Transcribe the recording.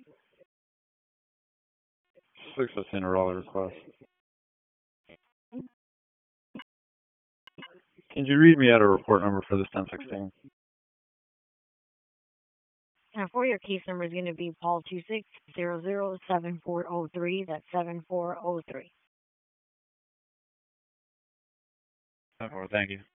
615 Raleigh request. Can you read me out a report number for this 1016? And for your case number is going to be Paul 26007403. That's 7403. Thank you.